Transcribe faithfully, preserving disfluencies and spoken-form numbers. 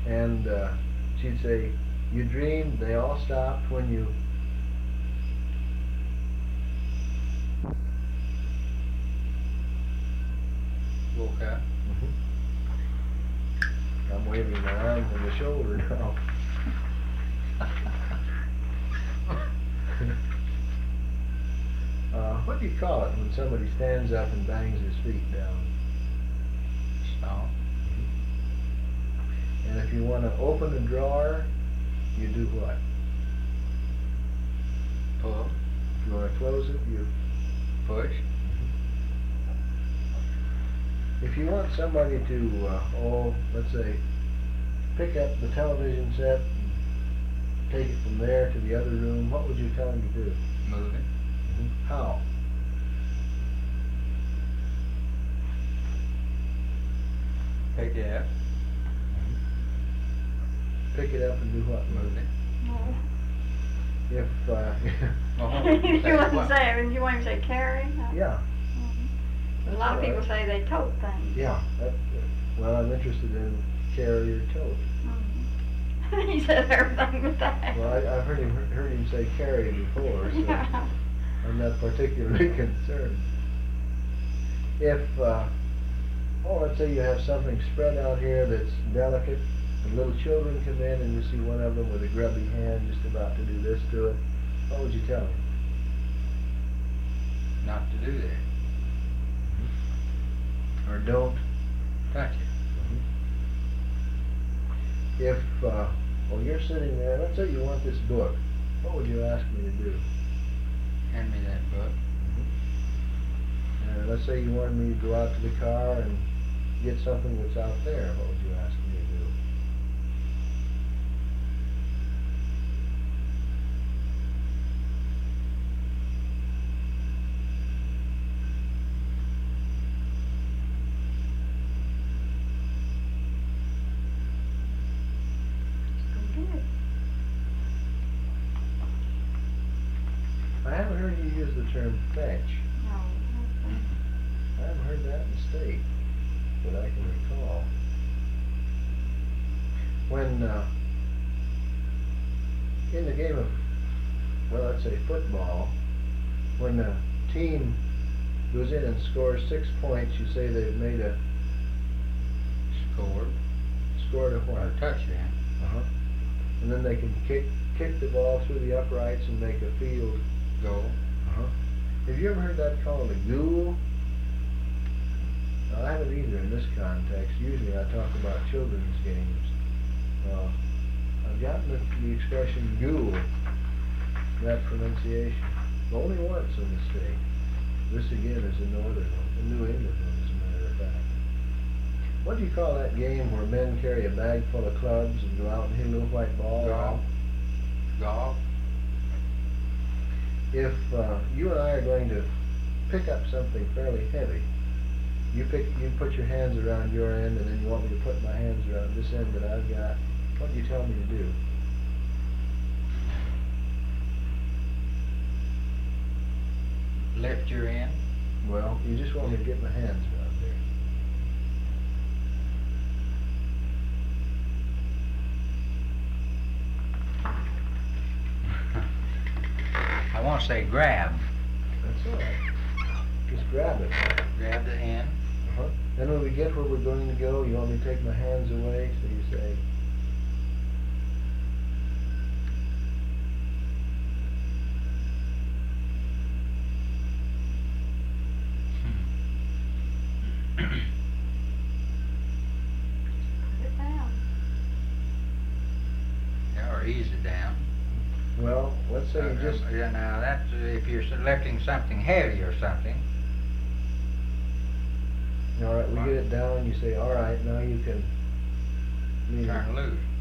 And uh, she'd say, you dreamed they all stopped when you... Woke up. Mm-hmm. I'm waving my arm from the shoulder now. uh, what do you call it when somebody stands up and bangs his feet down? Stomp. Mm-hmm. And if you want to open a drawer, you do what? Pull. If you want to close it, you Push. If you want somebody to, uh, oh, let's say, pick up the television set and take it from there to the other room, what would you tell him to do? Move it. Mm-hmm. How? Pick it up. Pick it up and do what? Move it. No. If, uh, Well, You say wouldn't what? say, you want him to say carry? yeah, A lot of That's people right. say they tote things. yeah, that, well, I'm interested in carry or tote. Mhm. He said everything but that. Well, I, I've heard him, heard him say carry before, so Yeah. I'm not particularly concerned. If, uh, oh, let's say you have something spread out here that's delicate, and little children come in and you see one of them with a grubby hand just about to do this to it, what would you tell them? Not to do that. Or don't? Touch it. If, uh, well, you're sitting there, let's say you want this book, what would you ask me to do? Hand me that book. And let's say you wanted me to go out to the car and get something that's out there, what would you ask me to do? I haven't heard you use the term fetch. No. I haven't heard that in the state that I can recall. When, uh, in the game of, well, let's say football, when a team goes in and scores six points, you say they've made a, Score. scored a Or what? a touchdown. Uh-huh. And then they can kick, kick the ball through the uprights and make a field Goal. Uh-huh. Have you ever heard that called a ghoul? No, I haven't either in this context. Usually I talk about children's games. Uh, I've gotten the, the expression ghoul, that pronunciation, only once in the state. This again is a northern one, a New England one as a matter of fact. What do you call that game where men carry a bag full of clubs and go out and hit a little white ball? Golf. Golf. If uh, you and I are going to pick up something fairly heavy, you pick, you put your hands around your end, and then you want me to put my hands around this end that I've got. What do you tell me to do? Lift your end. Well, you just want me to get my hands around there. I want to say grab. That's all right. Just grab it. Grab the end. Uh-huh. Then when we get where we're going to go, you want me to take my hands away, so you say, Put it down. Yeah, or ease it down. well, let's say you Uh, just, yeah, now that's uh, if you're selecting something heavy or something. all right, we get it down, you say, all right, now you can, I mean, Turn loose.